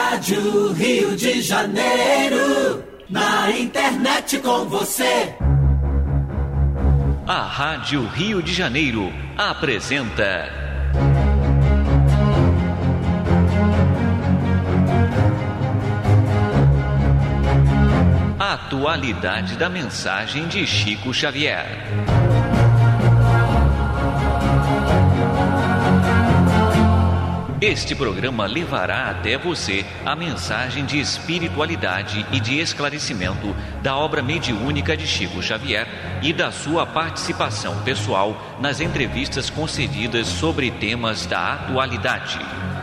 Rádio Rio de Janeiro, na internet com você. A Rádio Rio de Janeiro apresenta a atualidade da mensagem de Chico Xavier. Este programa levará até você a mensagem de espiritualidade e de esclarecimento da obra mediúnica de Chico Xavier e da sua participação pessoal nas entrevistas concedidas sobre temas da atualidade.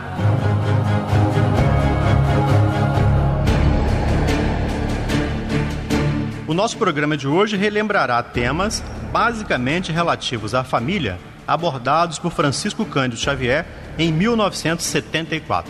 O nosso programa de hoje relembrará temas basicamente relativos à família, abordados por Francisco Cândido Xavier em 1974.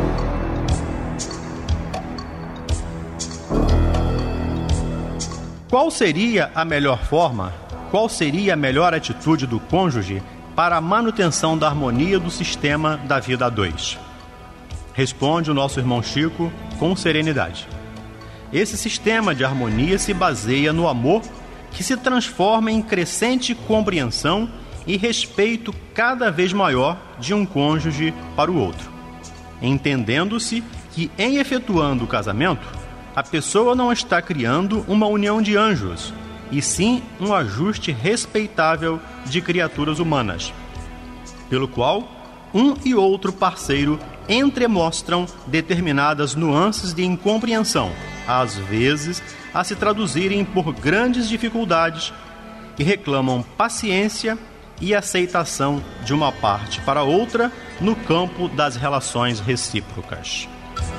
Qual seria a melhor forma, qual seria a melhor atitude do cônjuge para a manutenção da harmonia do sistema da vida a dois? Responde o nosso irmão Chico com serenidade. Esse sistema de harmonia se baseia no amor que se transforma em crescente compreensão e respeito cada vez maior de um cônjuge para o outro, entendendo-se que, em efetuando o casamento, a pessoa não está criando uma união de anjos, e sim um ajuste respeitável de criaturas humanas, pelo qual um e outro parceiro entremostram determinadas nuances de incompreensão, às vezes a se traduzirem por grandes dificuldades, e reclamam paciência e aceitação de uma parte para outra no campo das relações recíprocas.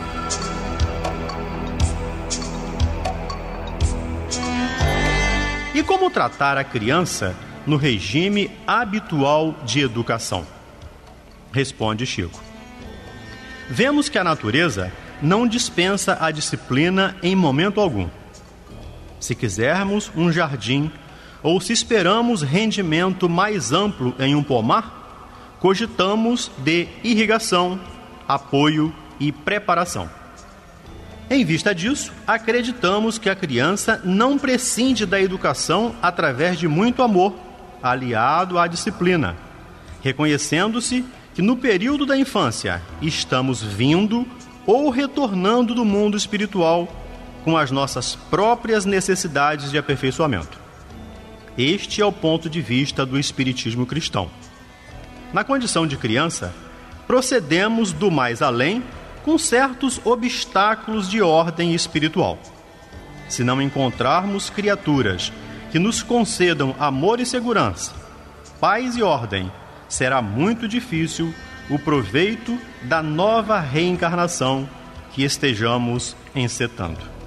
E como tratar a criança no regime habitual de educação? Responde Chico. Vemos que a natureza não dispensa a disciplina em momento algum. Se quisermos um jardim, ou se esperamos rendimento mais amplo em um pomar, cogitamos de irrigação, apoio e preparação. Em vista disso, acreditamos que a criança não prescinde da educação através de muito amor, aliado à disciplina, reconhecendo-se que no período da infância estamos vindo ou retornando do mundo espiritual com as nossas próprias necessidades de aperfeiçoamento. Este é o ponto de vista do espiritismo cristão. Na condição de criança, procedemos do mais além com certos obstáculos de ordem espiritual. Se não encontrarmos criaturas que nos concedam amor e segurança, paz e ordem, será muito difícil o proveito da nova reencarnação que estejamos encetando.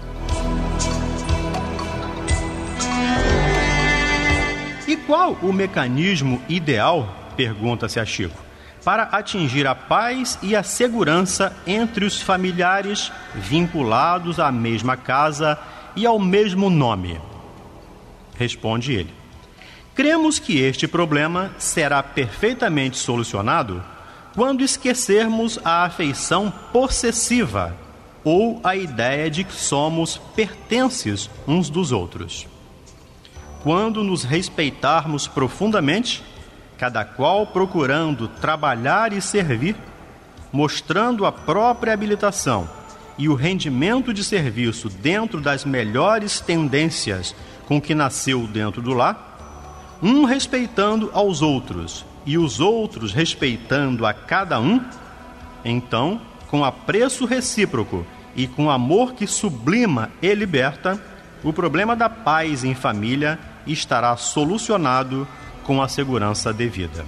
E qual o mecanismo ideal, pergunta-se a Chico, para atingir a paz e a segurança entre os familiares vinculados à mesma casa e ao mesmo nome? Responde ele. Cremos que este problema será perfeitamente solucionado quando esquecermos a afeição possessiva ou a ideia de que somos pertences uns dos outros. Quando nos respeitarmos profundamente, cada qual procurando trabalhar e servir, mostrando a própria habilitação e o rendimento de serviço dentro das melhores tendências com que nasceu dentro do lar, um respeitando aos outros e os outros respeitando a cada um, então, com apreço recíproco e com amor que sublima e liberta, o problema da paz em família estará solucionado com a segurança devida.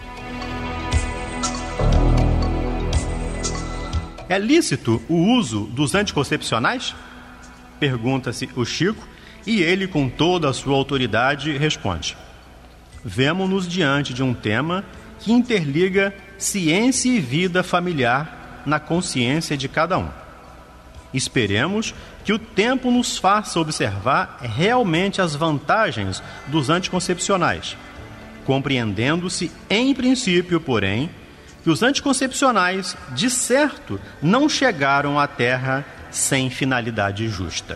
É lícito o uso dos anticoncepcionais? Pergunta-se o Chico, e ele, com toda a sua autoridade, responde. Vemo-nos diante de um tema que interliga ciência e vida familiar na consciência de cada um. Esperemos que o tempo nos faça observar realmente as vantagens dos anticoncepcionais, compreendendo-se, em princípio, porém, que os anticoncepcionais, de certo, não chegaram à Terra sem finalidade justa.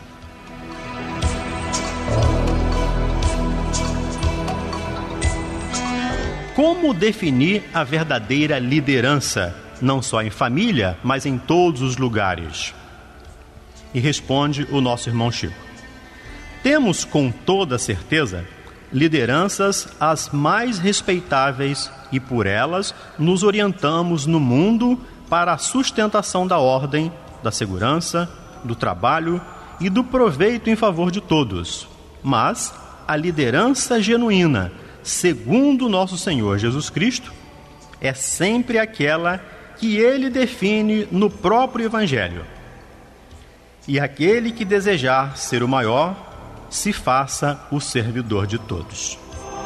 Como definir a verdadeira liderança, não só em família, mas em todos os lugares? E responde o nosso irmão Chico. Temos com toda certeza lideranças as mais respeitáveis e por elas nos orientamos no mundo para a sustentação da ordem, da segurança, do trabalho e do proveito em favor de todos. Mas a liderança genuína, segundo nosso Senhor Jesus Cristo, é sempre aquela que ele define no próprio Evangelho. E aquele que desejar ser o maior, se faça o servidor de todos.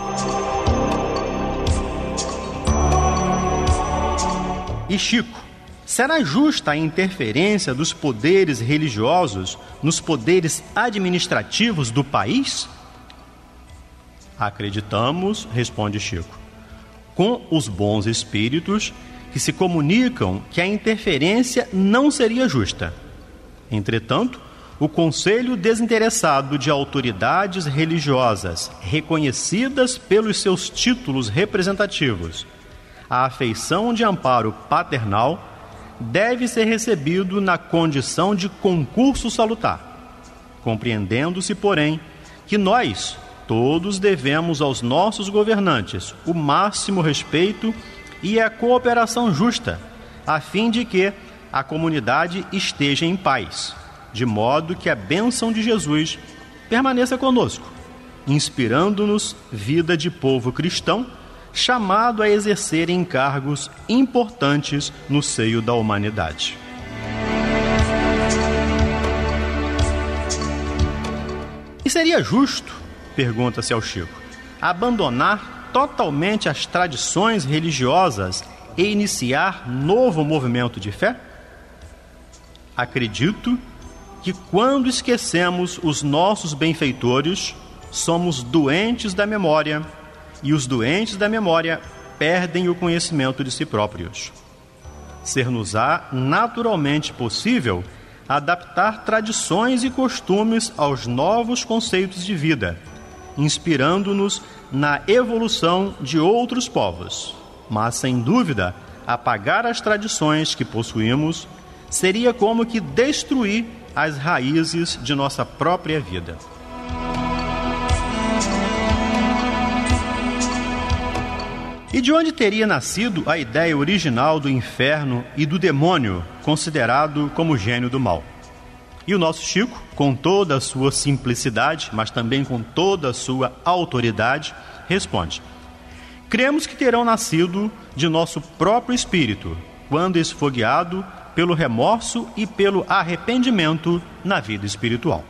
E Chico, será justa a interferência dos poderes religiosos nos poderes administrativos do país? Acreditamos, responde Chico, com os bons espíritos que se comunicam que a interferência não seria justa. Entretanto, o conselho desinteressado de autoridades religiosas reconhecidas pelos seus títulos representativos, a afeição de amparo paternal, deve ser recebido na condição de concurso salutar, compreendendo-se, porém, que nós todos devemos aos nossos governantes o máximo respeito e a cooperação justa, a fim de que a comunidade esteja em paz, de modo que a bênção de Jesus permaneça conosco, inspirando-nos vida de povo cristão, chamado a exercer encargos importantes no seio da humanidade. E seria justo, pergunta-se ao Chico, abandonar totalmente as tradições religiosas e iniciar novo movimento de fé? Acredito que quando esquecemos os nossos benfeitores, somos doentes da memória, e os doentes da memória perdem o conhecimento de si próprios. Ser-nos-á naturalmente possível adaptar tradições e costumes aos novos conceitos de vida, inspirando-nos na evolução de outros povos. Mas, sem dúvida, apagar as tradições que possuímos seria como que destruir as raízes de nossa própria vida. E de onde teria nascido a ideia original do inferno e do demônio, considerado como gênio do mal? E o nosso Chico, com toda a sua simplicidade, mas também com toda a sua autoridade, responde: cremos que terão nascido de nosso próprio espírito, quando esfogueado pelo remorso e pelo arrependimento na vida espiritual.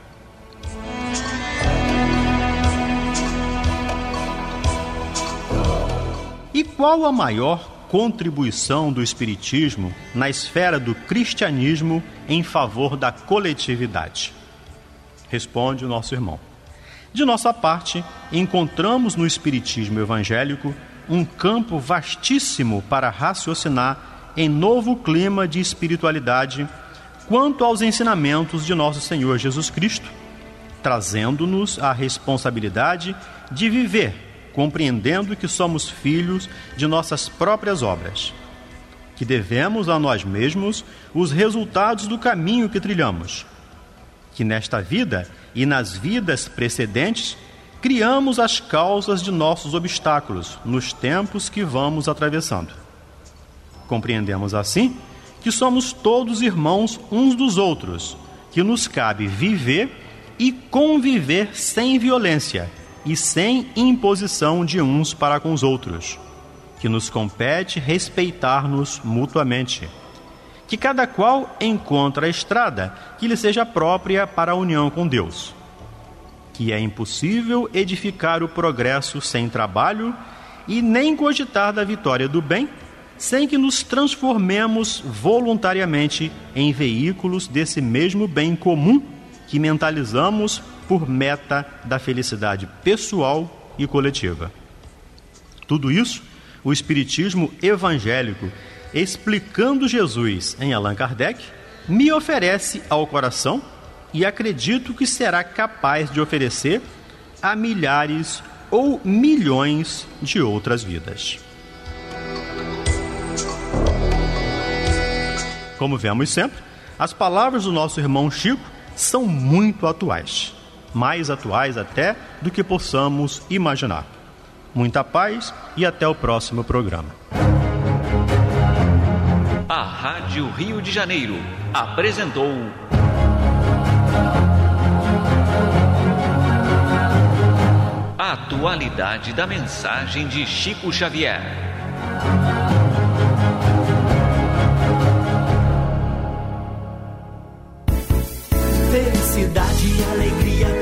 E qual a maior contribuição do Espiritismo na esfera do cristianismo em favor da coletividade? Responde o nosso irmão. De nossa parte, encontramos no Espiritismo evangélico um campo vastíssimo para raciocinar em novo clima de espiritualidade quanto aos ensinamentos de nosso Senhor Jesus Cristo, trazendo-nos a responsabilidade de viver compreendendo que somos filhos de nossas próprias obras, que devemos a nós mesmos os resultados do caminho que trilhamos, que nesta vida e nas vidas precedentes criamos as causas de nossos obstáculos nos tempos que vamos atravessando. Compreendemos assim que somos todos irmãos uns dos outros, que nos cabe viver e conviver sem violência e sem imposição de uns para com os outros, que nos compete respeitar-nos mutuamente, que cada qual encontre a estrada que lhe seja própria para a união com Deus, que é impossível edificar o progresso sem trabalho e nem cogitar da vitória do bem, sem que nos transformemos voluntariamente em veículos desse mesmo bem comum que mentalizamos por meta da felicidade pessoal e coletiva. Tudo isso, o Espiritismo evangélico explicando Jesus em Allan Kardec, me oferece ao coração e acredito que será capaz de oferecer a milhares ou milhões de outras vidas. Como vemos sempre, as palavras do nosso irmão Chico são muito atuais, mais atuais até do que possamos imaginar. Muita paz e até o próximo programa. A Rádio Rio de Janeiro apresentou a atualidade da mensagem de Chico Xavier. Felicidade e alegria